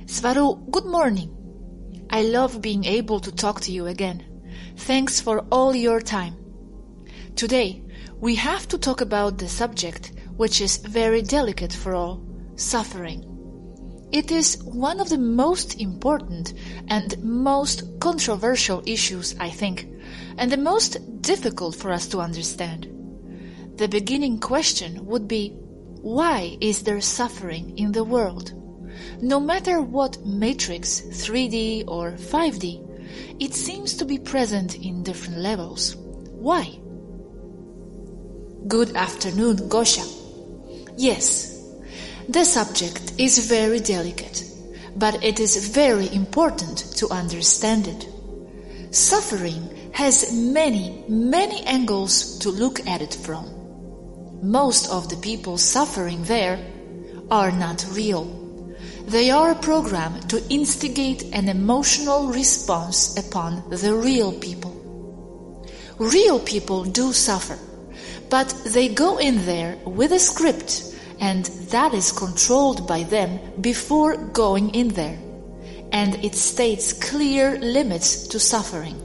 Svaru, good morning. I love being able to talk to you again. Thanks for all your time. Today, we have to talk about the subject which is very delicate for all, suffering. It is one of the most important and most controversial issues, I think, and the most difficult for us to understand. The beginning question would be, why is there suffering in the world? No matter what matrix, 3D or 5D, it seems to be present in different levels. Why? Good afternoon, Gosha. Yes, the subject is very delicate, but it is very important to understand it. Suffering has many angles to look at it from. Most of the people suffering there are not real. They are programmed to instigate an emotional response upon the real people. Real people do suffer, but they go in there with a script, and that is controlled by them before going in there, and it states clear limits to suffering.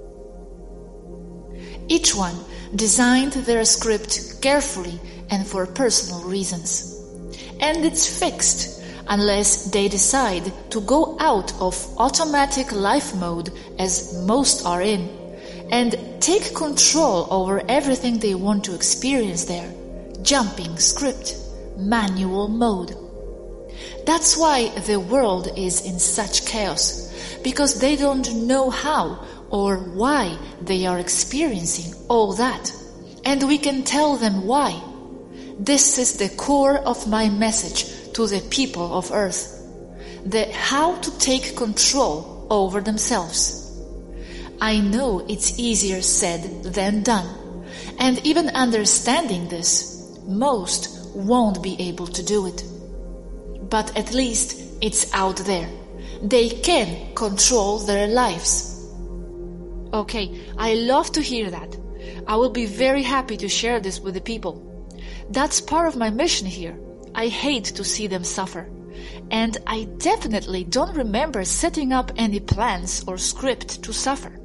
Each one designed their script carefully and for personal reasons, and it's fixed unless they decide to go out of automatic life mode, as most are in, and take control over everything they want to experience there, jumping script, manual mode. That's why the world is in such chaos, because they don't know how or why they are experiencing all that, and we can tell them why. This is the core of my message to the people of Earth, the how to take control over themselves. I know it's easier said than done, and even understanding this, most won't be able to do it. But at least it's out there. They can control their lives. Okay, I love to hear that. I will be very happy to share this with the people. That's part of my mission here. I hate to see them suffer, and I definitely don't remember setting up any plans or script to suffer.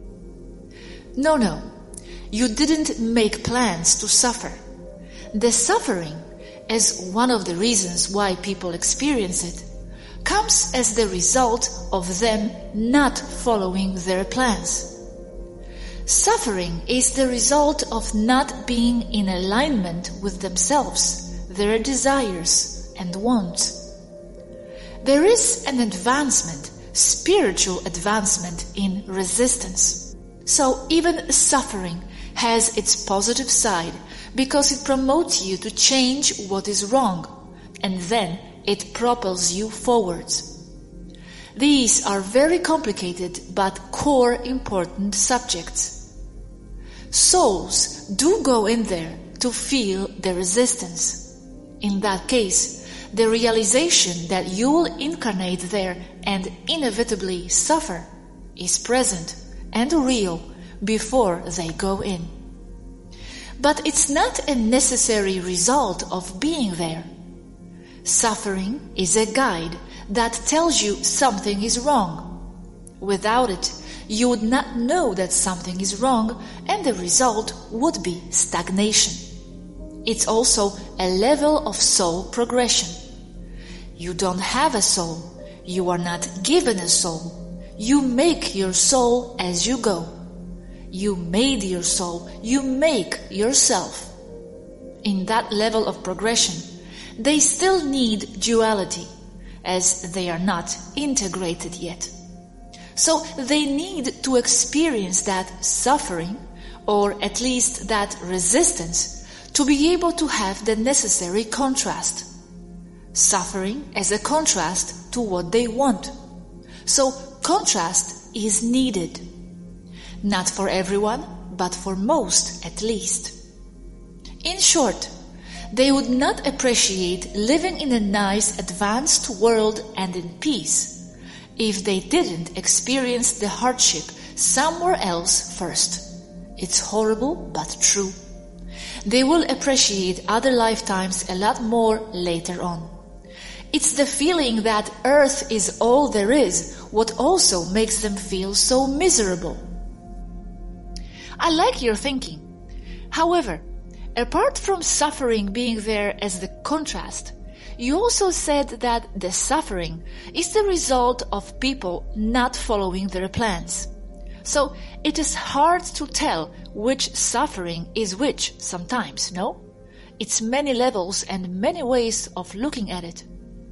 No, you didn't make plans to suffer. The suffering, as one of the reasons why people experience it, comes as the result of them not following their plans. Suffering is the result of not being in alignment with themselves, their desires and wants. There is an advancement, spiritual advancement in resistance. So even suffering has its positive side because it promotes you to change what is wrong, and then it propels you forwards. These are very complicated but core important subjects. Souls do go in there to feel the resistance. In that case, the realization that you will incarnate there and inevitably suffer is present and real before they go in. But it's not a necessary result of being there. Suffering is a guide that tells you something is wrong. Without it, you would not know that something is wrong, and the result would be stagnation. It's also a level of soul progression. You don't have a soul. You are not given a soul. You make your soul as you go. You made your soul. You make yourself. In that level of progression, they still need duality, as they are not integrated yet. So they need to experience that suffering, or at least that resistance, to be able to have the necessary contrast. Suffering as a contrast to what they want. So contrast is needed. Not for everyone, but for most at least. In short, they would not appreciate living in a nice advanced world and in peace if they didn't experience the hardship somewhere else first. It's horrible but true. They will appreciate other lifetimes a lot more later on. It's the feeling that Earth is all there is what also makes them feel so miserable. I like your thinking. However, apart from suffering being there as the contrast, you also said that the suffering is the result of people not following their plans. So it is hard to tell which suffering is which sometimes, no? It's many levels and many ways of looking at it.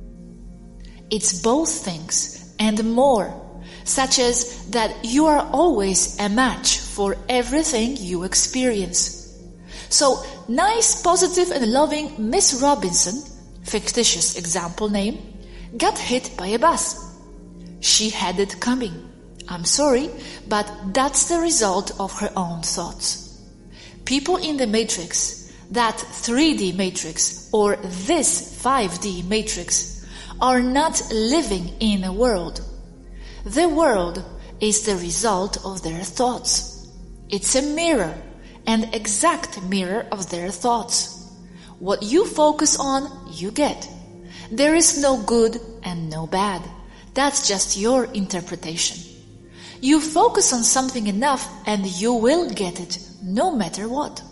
It's both things and more, such as that you are always a match for everything you experience. So, nice, positive and loving Miss Robinson, fictitious example name, got hit by a bus. She had it coming. I'm sorry, but that's the result of her own thoughts. People in the matrix, that 3D matrix or this 5D matrix, are not living in a world. The world is the result of their thoughts. It's a mirror, an exact mirror of their thoughts. What you focus on, you get. There is no good and no bad. That's just your interpretation. You focus on something enough and you will get it, no matter what.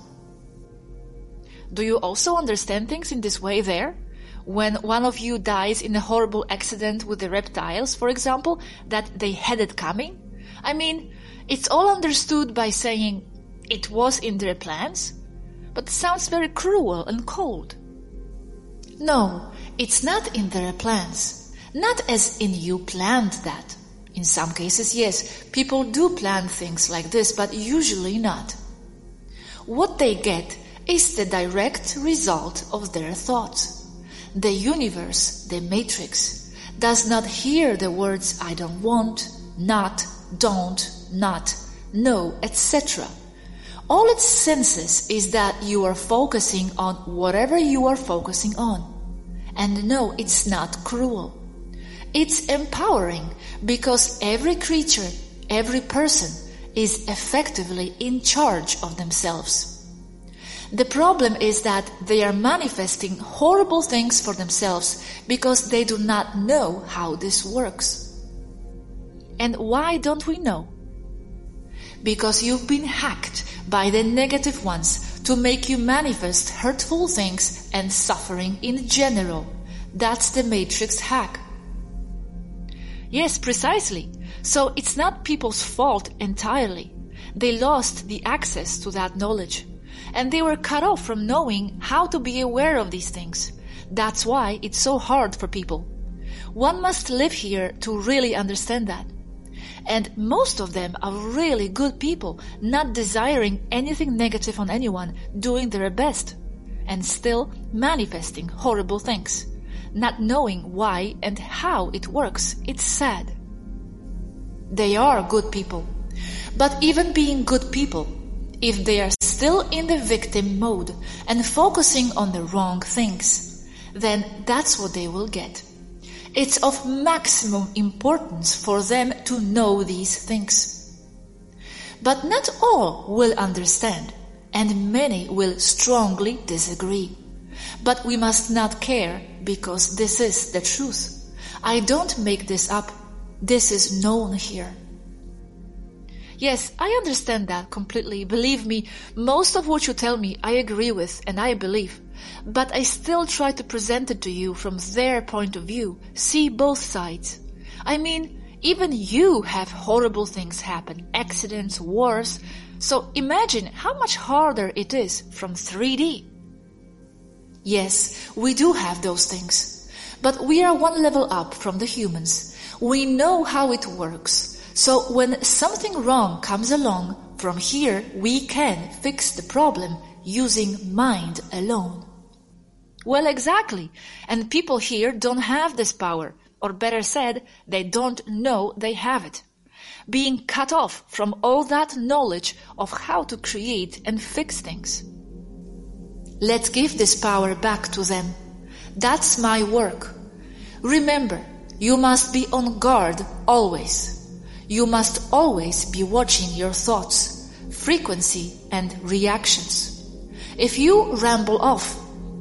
Do you also understand things in this way there? When one of you dies in a horrible accident with the reptiles, for example, that they had it coming? I mean, it's all understood by saying it was in their plans, but it sounds very cruel and cold. No, it's not in their plans. Not as in you planned that. In some cases, yes, people do plan things like this, but usually not. What they get is the direct result of their thoughts. The universe, the matrix, does not hear the words I don't want, not, don't, not, no, etc. All it senses is that you are focusing on whatever you are focusing on. And no, it's not cruel. It's empowering because every creature, every person is effectively in charge of themselves. The problem is that they are manifesting horrible things for themselves because they do not know how this works. And why don't we know? Because you've been hacked by the negative ones to make you manifest hurtful things and suffering in general. That's the matrix hack. Yes, precisely. So it's not people's fault entirely. They lost the access to that knowledge. And they were cut off from knowing how to be aware of these things. That's why it's so hard for people. One must live here to really understand that. And most of them are really good people, not desiring anything negative on anyone, doing their best, and still manifesting horrible things. Not knowing why and how it works, it's sad. They are good people. But even being good people, if they are still in the victim mode and focusing on the wrong things, then that's what they will get. It's of maximum importance for them to know these things. But not all will understand, and many will strongly disagree. But we must not care, because this is the truth. I don't make this up. This is known here. Yes, I understand that completely. Believe me, most of what you tell me I agree with and I believe. But I still try to present it to you from their point of view, see both sides. I mean, even you have horrible things happen, accidents, wars. So imagine how much harder it is from 3D. Yes, we do have those things. But we are one level up from the humans. We know how it works. So when something wrong comes along, from here we can fix the problem using mind alone. Well, exactly. And people here don't have this power, or better said, they don't know they have it. Being cut off from all that knowledge of how to create and fix things. Let's give this power back to them. That's my work. Remember, you must be on guard always. You must always be watching your thoughts, frequency and reactions. If you ramble off,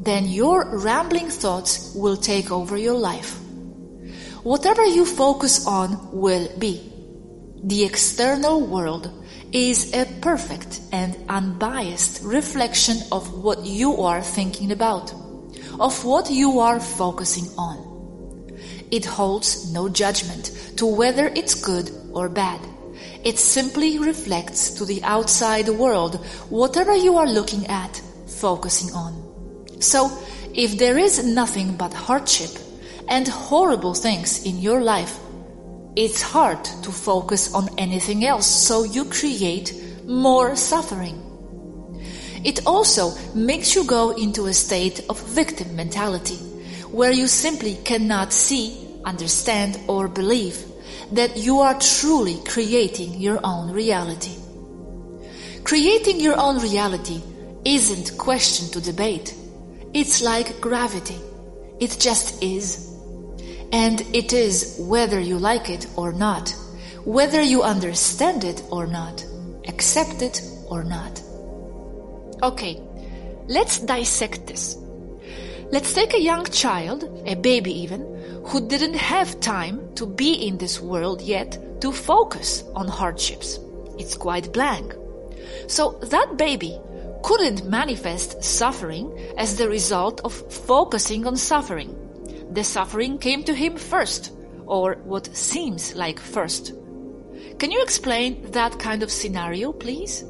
then your rambling thoughts will take over your life. Whatever you focus on will be. The external world is a perfect and unbiased reflection of what you are thinking about, of what you are focusing on. It holds no judgment to whether it's good or bad. It simply reflects to the outside world whatever you are looking at, focusing on. So, if there is nothing but hardship and horrible things in your life, it's hard to focus on anything else, so you create more suffering. It also makes you go into a state of victim mentality, where you simply cannot see, understand, or believe that you are truly creating your own reality. Creating your own reality isn't a question to debate. It's like gravity. It just is. And it is whether you like it or not, whether you understand it or not, accept it or not. Okay, let's dissect this. Let's take a young child, a baby even, who didn't have time to be in this world yet to focus on hardships. It's quite blank. So that baby couldn't manifest suffering as the result of focusing on suffering. The suffering came to him first, or what seems like first. Can you explain that kind of scenario, please?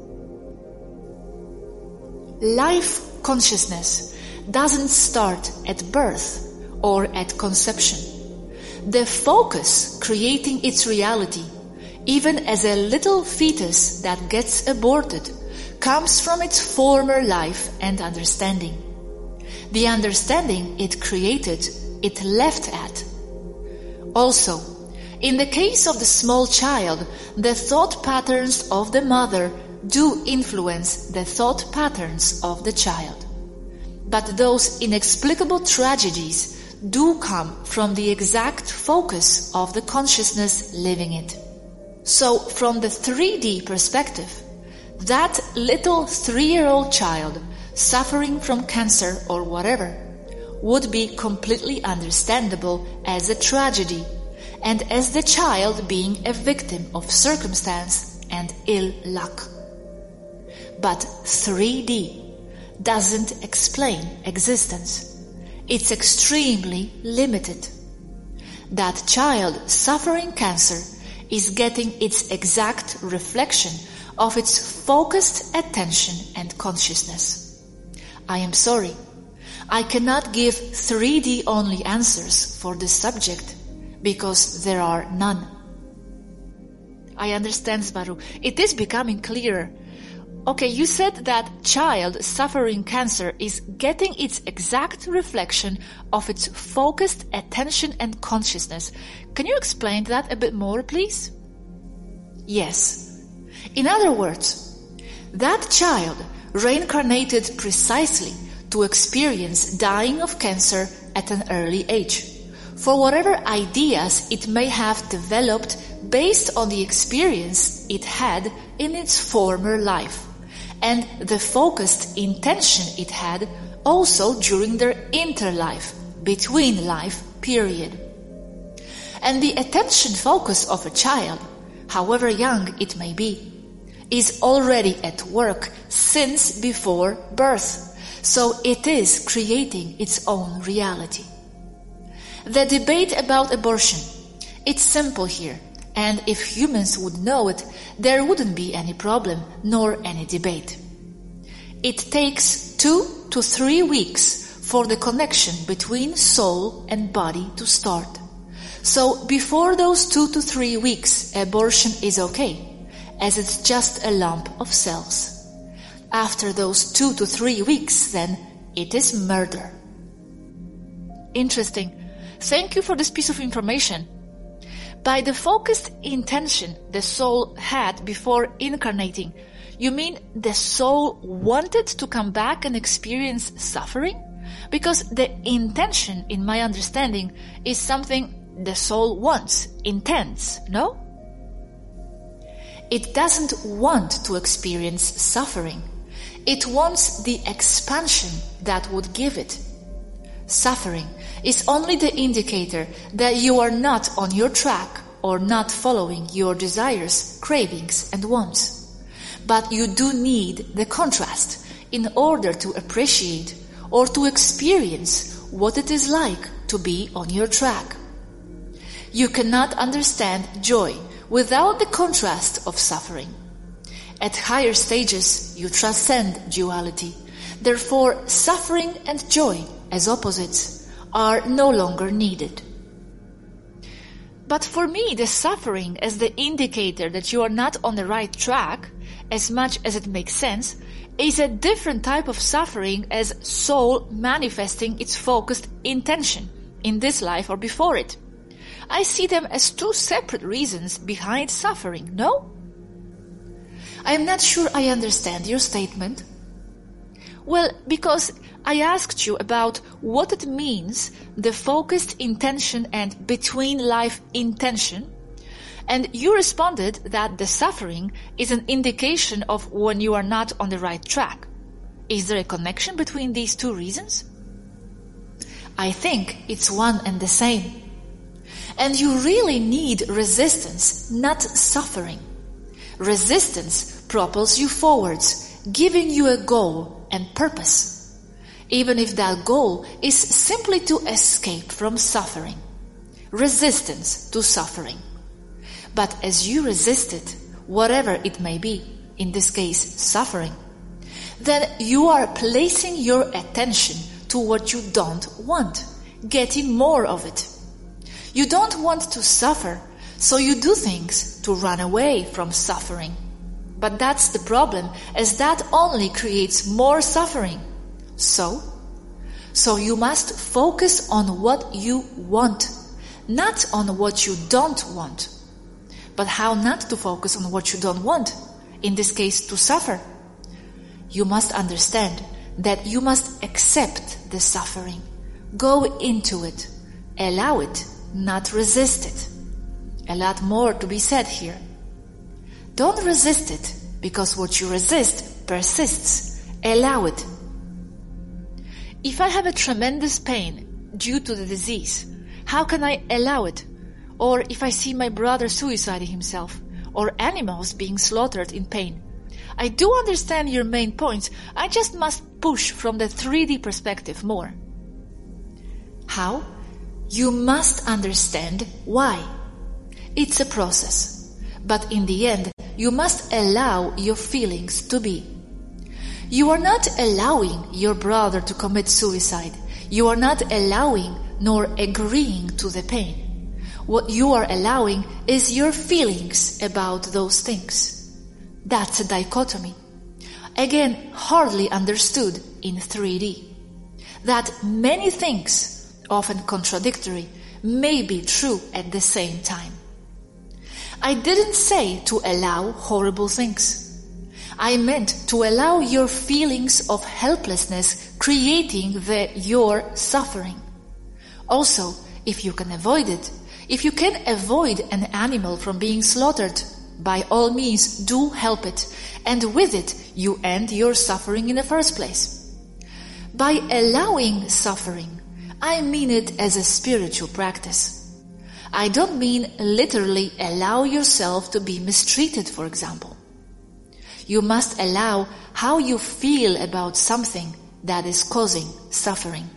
Life consciousness doesn't start at birth or at conception. The focus creating its reality, even as a little fetus that gets aborted, comes from its former life and understanding. The understanding it created, it left at. Also, in the case of the small child, the thought patterns of the mother do influence the thought patterns of the child. But those inexplicable tragedies do come from the exact focus of the consciousness living it. So, from the 3D perspective, that little 3-year-old child suffering from cancer or whatever would be completely understandable as a tragedy, and as the child being a victim of circumstance and ill luck. But 3D doesn't explain existence. It's extremely limited. That child suffering cancer is getting its exact reflection of its focused attention and consciousness. I am sorry, I cannot give 3D only answers for this subject, because there are none. I understand, Zbaru. It is becoming clearer. Okay, you said that child suffering cancer is getting its exact reflection of its focused attention and consciousness. Can you explain that a bit more, please? Yes. In other words, that child reincarnated precisely to experience dying of cancer at an early age, for whatever ideas it may have developed based on the experience it had in its former life, and the focused intention it had also during their interlife, between life period. And the attention focus of a child, however young it may be, is already at work since before birth, so it is creating its own reality. The debate about abortion, it's simple here, and if humans would know it, there wouldn't be any problem nor any debate. It takes 2 to 3 weeks for the connection between soul and body to start. So before those 2 to 3 weeks, abortion is okay, as it's just a lump of cells. After those 2 to 3 weeks, then, it is murder. Interesting. Thank you for this piece of information. By the focused intention the soul had before incarnating, you mean the soul wanted to come back and experience suffering? Because the intention, in my understanding, is something the soul wants, intends, no? It doesn't want to experience suffering. It wants the expansion that would give it, Suffering is only the indicator that you are not on your track or not following your desires, cravings, and wants. But you do need the contrast in order to appreciate or to experience what it is like to be on your track. You cannot understand joy without the contrast of suffering. At higher stages, you transcend duality. Therefore, suffering and joy, as opposites, are no longer needed. But for me, the suffering as the indicator that you are not on the right track, as much as it makes sense, is a different type of suffering as soul manifesting its focused intention in this life or before it. I see them as two separate reasons behind suffering, no? I am not sure I understand your statement. Well, because I asked you about what it means, the focused intention and between life intention, and you responded that the suffering is an indication of when you are not on the right track. Is there a connection between these two reasons? I think it's one and the same. And you really need resistance, not suffering. Resistance propels you forwards, giving you a goal and purpose, even if that goal is simply to escape from suffering. Resistance to suffering. But as you resist it, whatever it may be, in this case suffering, then you are placing your attention to what you don't want, getting more of it. You don't want to suffer, so you do things to run away from suffering. But that's the problem, as that only creates more suffering. So you must focus on what you want, not on what you don't want. But how not to focus on what you don't want? In this case, to suffer. You must understand that you must accept the suffering. Go into it. Allow it, not resist it. A lot more to be said here. Don't resist it, because what you resist persists. Allow it. If I have a tremendous pain due to the disease, how can I allow it? Or if I see my brother suiciding himself, or animals being slaughtered in pain. I do understand your main points, I just must push from the 3D perspective more. How? You must understand why. It's a process, but in the end, you must allow your feelings to be. You are not allowing your brother to commit suicide. You are not allowing nor agreeing to the pain. What you are allowing is your feelings about those things. That's a dichotomy. Again, hardly understood in 3D. That many things, often contradictory, may be true at the same time. I didn't say to allow horrible things. I meant to allow your feelings of helplessness creating your suffering. Also, if you can avoid it, if you can avoid an animal from being slaughtered, by all means do help it, and with it you end your suffering in the first place. By allowing suffering, I mean it as a spiritual practice. I don't mean literally allow yourself to be mistreated, for example. You must allow how you feel about something that is causing suffering.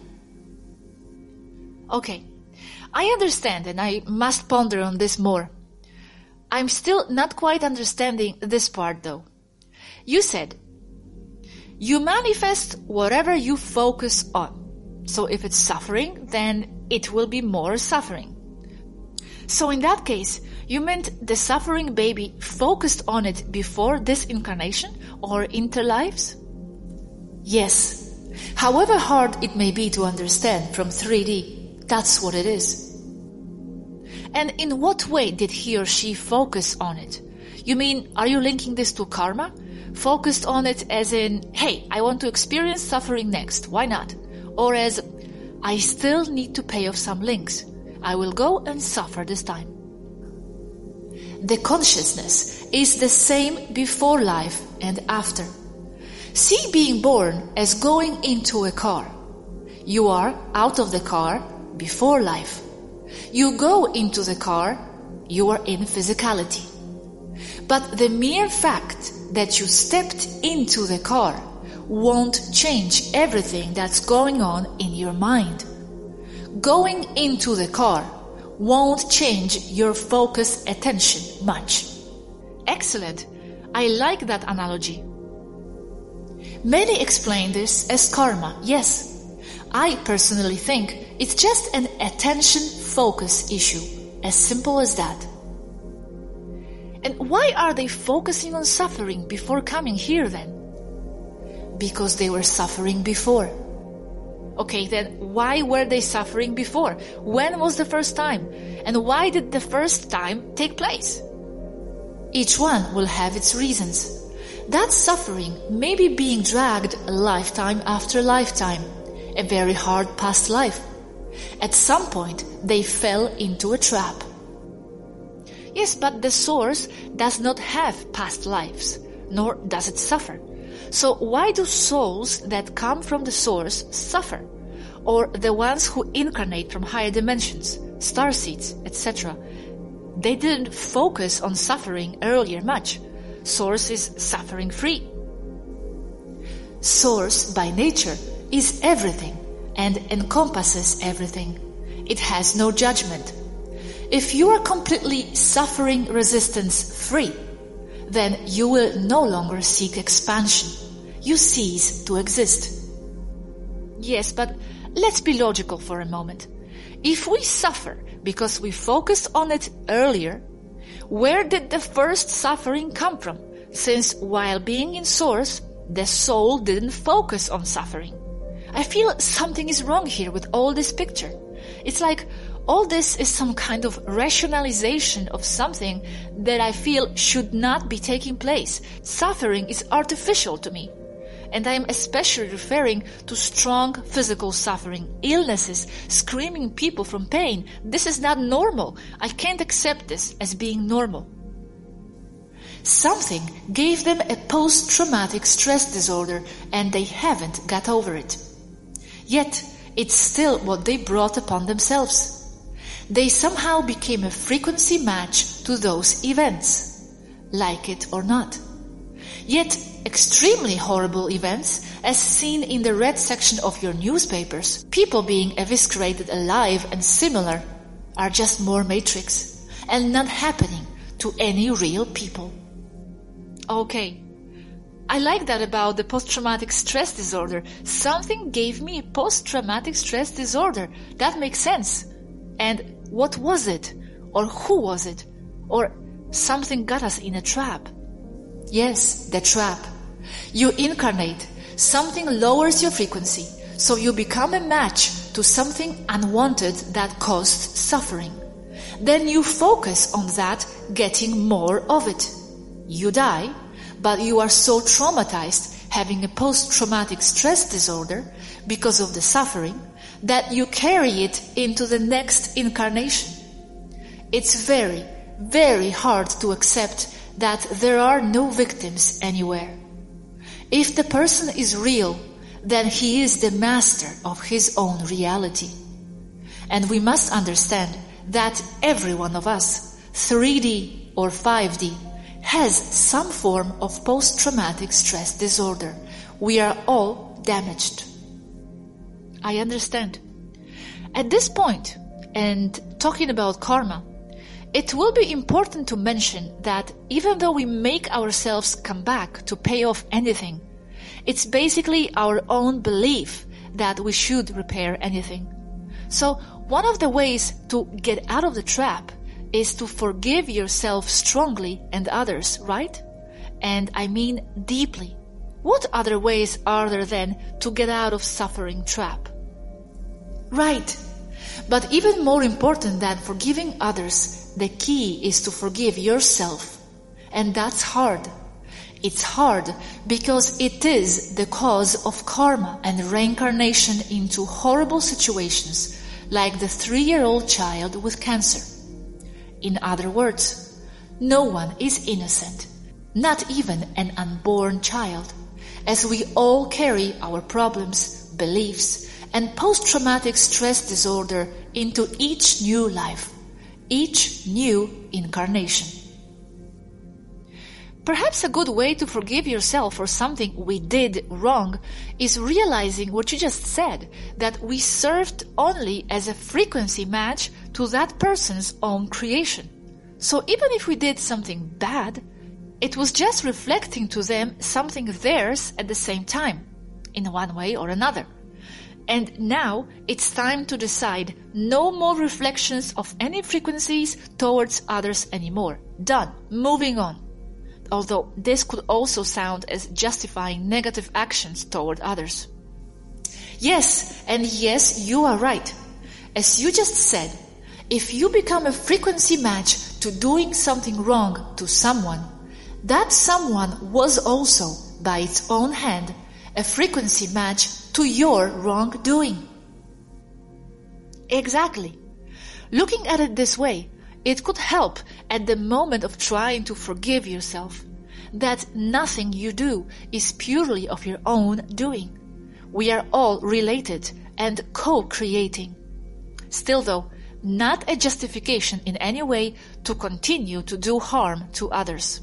Okay, I understand and I must ponder on this more. I'm still not quite understanding this part though. You said, you manifest whatever you focus on. So if it's suffering, then it will be more suffering. So in that case, you meant the suffering baby focused on it before this incarnation or interlives? Yes. However hard it may be to understand from 3D, that's what it is. And in what way did he or she focus on it? You mean, are you linking this to karma? Focused on it as in, hey, I want to experience suffering next, why not? Or as, I still need to pay off some links. I will go and suffer this time. The consciousness is the same before life and after. See being born as going into a car. You are out of the car before life. You go into the car, you are in physicality. But the mere fact that you stepped into the car won't change everything that's going on in your mind. Going into the car won't change your focus attention much. Excellent. I like that analogy. Many explain this as karma. Yes. I personally think it's just an attention focus issue. As simple as that. And why are they focusing on suffering before coming here then? Because they were suffering before. Okay, then why were they suffering before? When was the first time? And why did the first time take place? Each one will have its reasons. That suffering may be being dragged lifetime after lifetime, a very hard past life. At some point, they fell into a trap. Yes, but the source does not have past lives, nor does it suffer. So why do souls that come from the source suffer? Or the ones who incarnate from higher dimensions, starseeds, etc. They didn't focus on suffering earlier much. Source is suffering free. Source by nature is everything and encompasses everything. It has no judgment. If you are completely suffering resistance free, then you will no longer seek expansion. You cease to exist. Yes, but let's be logical for a moment. If we suffer because we focused on it earlier, where did the first suffering come from? Since while being in source, the soul didn't focus on suffering. I feel something is wrong here with all this picture. It's like all this is some kind of rationalization of something that I feel should not be taking place. Suffering is artificial to me. And I am especially referring to strong physical suffering, illnesses, screaming people from pain. This is not normal. I can't accept this as being normal. Something gave them a post-traumatic stress disorder and they haven't got over it. Yet, it's still what they brought upon themselves. They somehow became a frequency match to those events, like it or not. Yet, extremely horrible events, as seen in the red section of your newspapers, people being eviscerated alive and similar, are just more matrix and not happening to any real people. Okay. I like that about the post-traumatic stress disorder. Something gave me a post-traumatic stress disorder. That makes sense. And what was it? Or who was it? Or something got us in a trap. Yes, the trap. You incarnate. Something lowers your frequency. So you become a match to something unwanted that caused suffering. Then you focus on that, getting more of it. You die, but you are so traumatized, having a post-traumatic stress disorder because of the suffering, that you carry it into the next incarnation. It's very, very hard to accept that there are no victims anywhere. If the person is real, then he is the master of his own reality. And we must understand that every one of us, 3D or 5D, has some form of post-traumatic stress disorder. We are all damaged. I understand. At this point, and talking about karma, it will be important to mention that even though we make ourselves come back to pay off anything, it's basically our own belief that we should repair anything. So one of the ways to get out of the trap is to forgive yourself strongly and others, right? And I mean deeply. What other ways are there then to get out of suffering trap? Right. But even more important than forgiving others, the key is to forgive yourself. And that's hard. It's hard because it is the cause of karma and reincarnation into horrible situations like the 3-year-old child with cancer. In other words, no one is innocent, not even an unborn child, as we all carry our problems, beliefs, and post-traumatic stress disorder into each new life, each new incarnation. Perhaps a good way to forgive yourself for something we did wrong is realizing what you just said, that we served only as a frequency match to that person's own creation. So even if we did something bad, it was just reflecting to them something theirs at the same time, in one way or another. And now it's time to decide no more reflections of any frequencies towards others anymore. Done. Moving on. Although this could also sound as justifying negative actions toward others. Yes, and yes, you are right. As you just said, if you become a frequency match to doing something wrong to someone, that someone was also, by its own hand, a frequency match to your wrongdoing. Exactly. Looking at it this way, it could help at the moment of trying to forgive yourself that nothing you do is purely of your own doing. We are all related and co-creating. Still though, not a justification in any way to continue to do harm to others.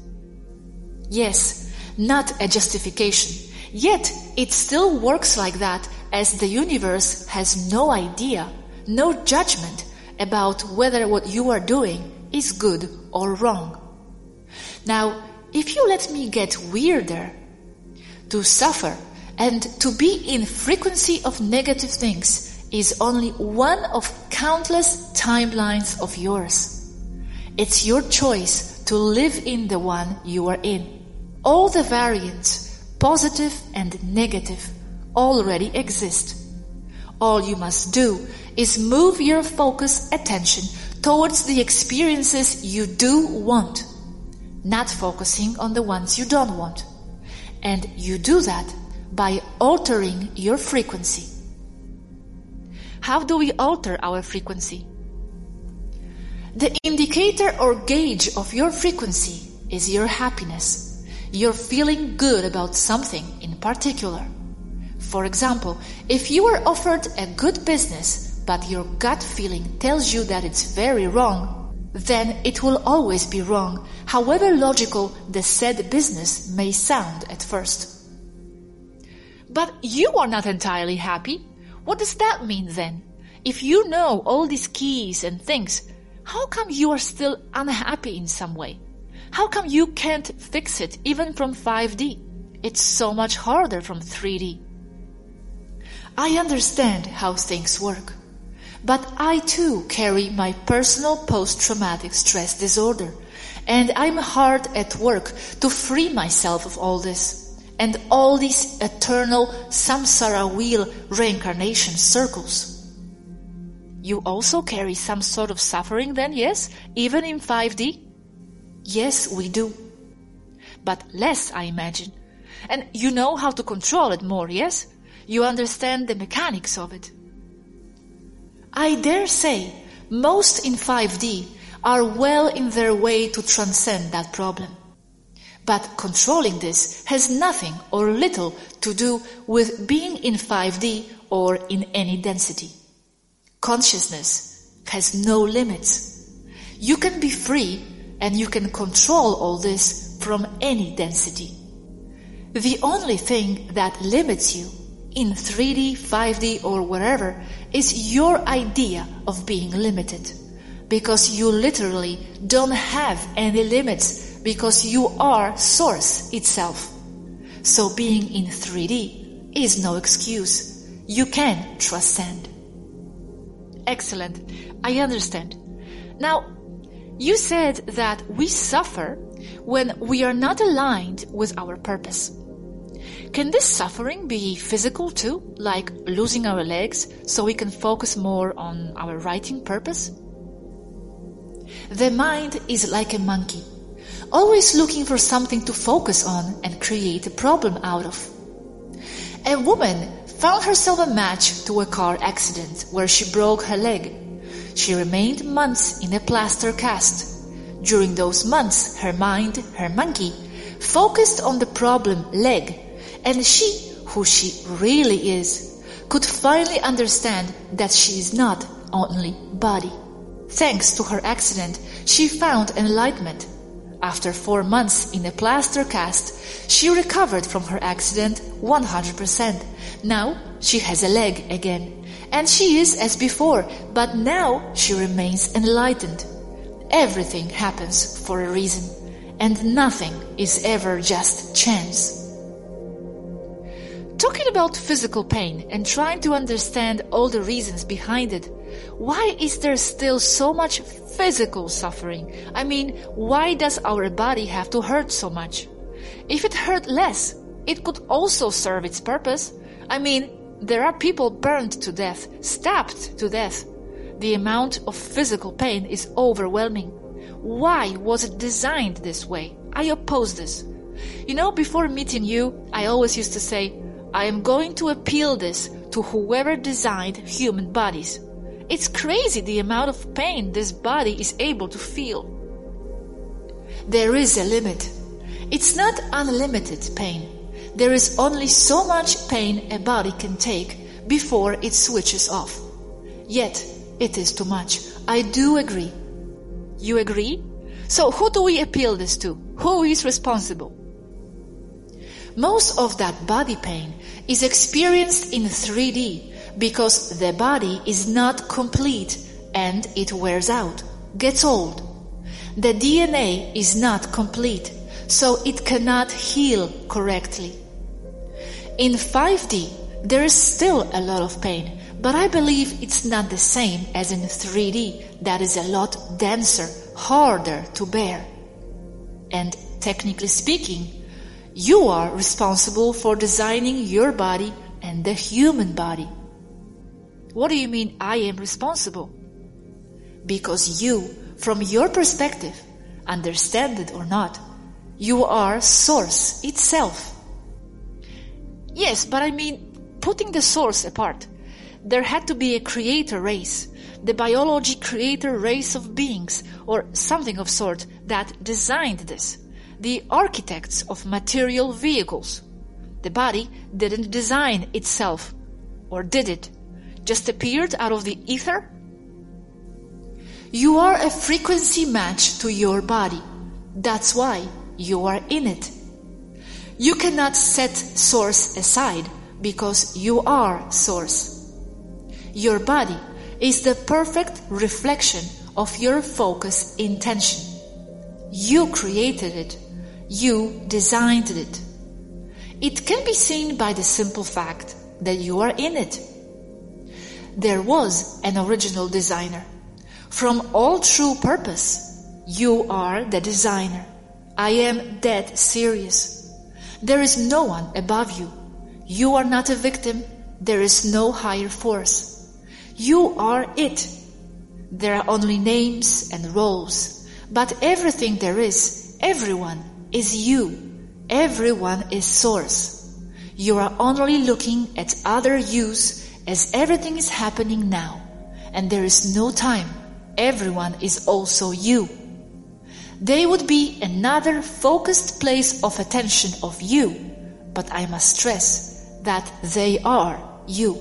Yes, not a justification. Yet it still works like that, as the universe has no idea, no judgment about whether what you are doing is good or wrong. Now, if you let me get weirder, to suffer and to be in frequency of negative things is only one of countless timelines of yours. It's your choice to live in the one you are in. All the variants, positive and negative, already exist. All you must do is move your focus attention towards the experiences you do want, not focusing on the ones you don't want. And you do that by altering your frequency. How do we alter our frequency? The indicator or gauge of your frequency is your happiness. You're feeling good about something in particular. For example, if you are offered a good business, but your gut feeling tells you that it's very wrong, then it will always be wrong, however logical the said business may sound at first. But you are not entirely happy. What does that mean then? If you know all these keys and things, how come you are still unhappy in some way? How come you can't fix it even from 5D? It's so much harder from 3D. I understand how things work, but I too carry my personal post-traumatic stress disorder, and I'm hard at work to free myself of all this, and all these eternal samsara wheel reincarnation circles. You also carry some sort of suffering then, yes, even in 5D? Yes, we do. But less, I imagine. And you know how to control it more, yes? You understand the mechanics of it. I dare say most in 5D are well in their way to transcend that problem. But controlling this has nothing or little to do with being in 5D or in any density. Consciousness has no limits. You can be free and you can control all this from any density. The only thing that limits you in 3D, 5D or wherever is your idea of being limited, because you literally don't have any limits because you are Source itself. So being in 3D is no excuse. You can transcend. Excellent. I understand. Now, you said that we suffer when we are not aligned with our purpose. Can this suffering be physical too, like losing our legs so we can focus more on our writing purpose? The mind is like a monkey, always looking for something to focus on and create a problem out of. A woman found herself a match to a car accident where she broke her leg. She remained months in a plaster cast. During those months, her mind, her monkey, focused on the problem leg, and she, who she really is, could finally understand that she is not only body. Thanks to her accident, she found enlightenment. After 4 months in a plaster cast, she recovered from her accident 100%. Now she has a leg again, and she is as before, but now she remains enlightened. Everything happens for a reason, and nothing is ever just chance. Talking about physical pain and trying to understand all the reasons behind it, why is there still so much physical suffering? I mean, why does our body have to hurt so much? If it hurt less, it could also serve its purpose. I mean, there are people burned to death, stabbed to death. The amount of physical pain is overwhelming. Why was it designed this way? I oppose this. You know, before meeting you, I always used to say, I am going to appeal this to whoever designed human bodies. It's crazy the amount of pain this body is able to feel. There is a limit. It's not unlimited pain. There is only so much pain a body can take before it switches off. Yet, it is too much. I do agree. You agree? So who do we appeal this to? Who is responsible? Most of that body pain is experienced in 3D because the body is not complete and it wears out, gets old. The DNA is not complete, so it cannot heal correctly. In 5D, there is still a lot of pain, but I believe it's not the same as in 3D, that is a lot denser, harder to bear. And technically speaking, you are responsible for designing your body and the human body. What do you mean I am responsible? Because you, from your perspective, understand it or not, you are Source itself. Yes, but I mean, putting the Source apart, there had to be a creator race, the biology creator race of beings, or something of sort, that designed this. The architects of material vehicles. The body didn't design itself, or did it? Just appeared out of the ether? You are a frequency match to your body. That's why you are in it. You cannot set Source aside because you are Source. Your body is the perfect reflection of your focus intention. You created it. You designed it. It can be seen by the simple fact that you are in it. There was an original designer. From all true purpose, you are the designer. I am dead serious. There is no one above you. You are not a victim. There is no higher force. You are it. There are only names and roles, but everything there is, everyone is you. Everyone is Source. You are only looking at other yous as everything is happening now, and there is no time. Everyone is also you. They would be another focused place of attention of you, but I must stress that they are you.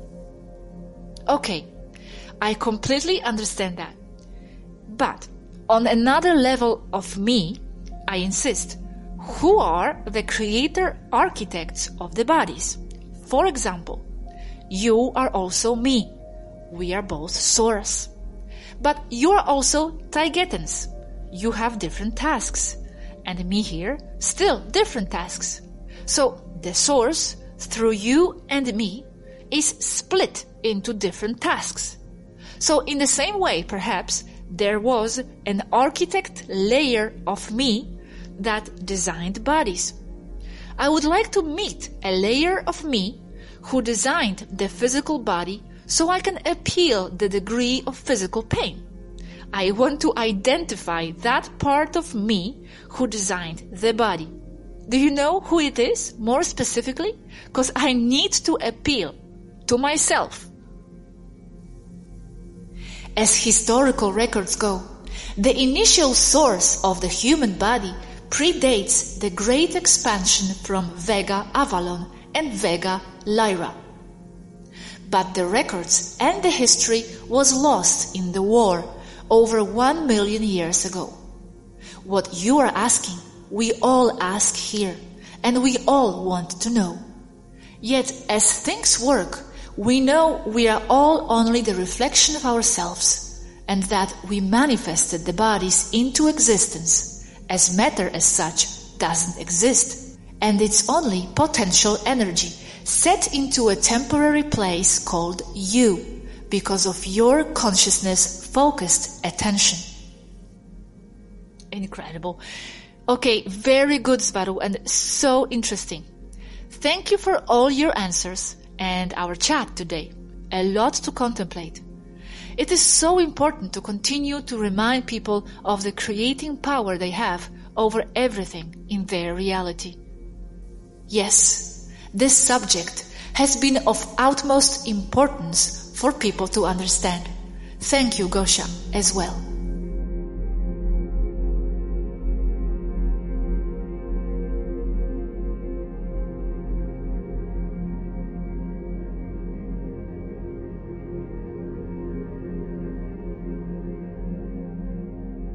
Okay, I completely understand that. But on another level of me, I insist, who are the creator architects of the bodies? For example, you are also me. We are both Source. But you are also Taygetans. You have different tasks. And me here, still different tasks. So the Source, through you and me, is split into different tasks. So in the same way, perhaps, there was an architect layer of me that designed bodies. I would like to meet a layer of me who designed the physical body so I can appeal the degree of physical pain. I want to identify that part of me who designed the body. Do you know who it is, more specifically? Because I need to appeal to myself. As historical records go, the initial source of the human body predates the great expansion from Vega Avalon and Vega Lyra. but the records and the history was lost in the war over 1 million years ago. What you are asking, we all ask here, and we all want to know. Yet, as things work, we know we are all only the reflection of ourselves, and that we manifested the bodies into existence, as matter as such doesn't exist, and it's only potential energy set into a temporary place called you, because of your consciousness-focused attention. Incredible. Okay, very good, Svaru, and so interesting. Thank you for all your answers and our chat today. A lot to contemplate. It is so important to continue to remind people of the creating power they have over everything in their reality. Yes, this subject has been of utmost importance for people to understand. Thank you, Gosha, as well.